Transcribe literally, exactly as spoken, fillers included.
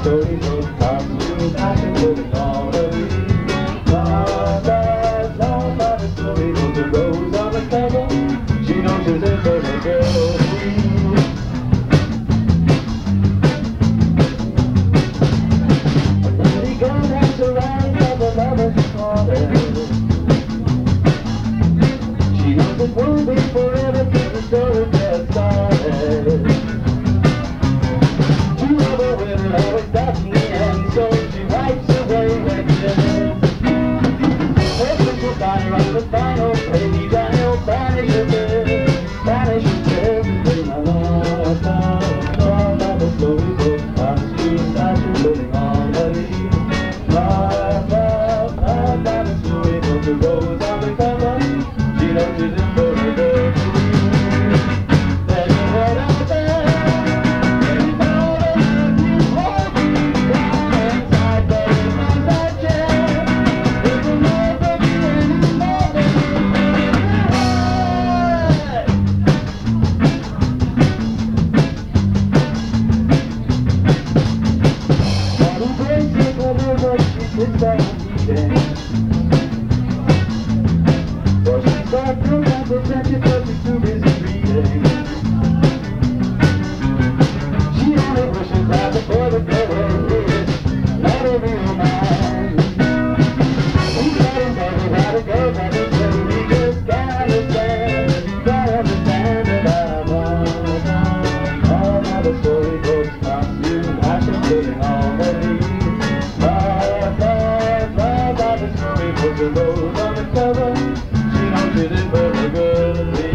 storybook costume, passion for the comedy. Love, love, love by the storybook, the rose on the cover. She knows she's in for the girl. Lady girl has a right of the lover's calling. She knows it won't be forever till the story gets started. True love a winner always does me, and so she wipes away her tears. Her picture fire on the final page, and he'll banish her tears, banish her tears in my love, love, love by the storybook costume, fashion, living on the leaf. Love, love, love by the storybook, the rose on the cover. She knows she's in for a good food. There's a world out there, there's all the love you hold me down inside, but in that chair, there's a love of you anymore than you had. Bottle breaks it whenever she sits down eating. Well, she's got no time for friendship, but she's too busy reading. She only wishes that the boy would go where he is, not a real man. He's got him better how to go, but he's really, he just can't understand, can't understand that I'm all, all by the storybooks, costume, passion, living all the leaves. Love, love, love by the storybooks, the rose on the cover. She knows she's in for a good deal.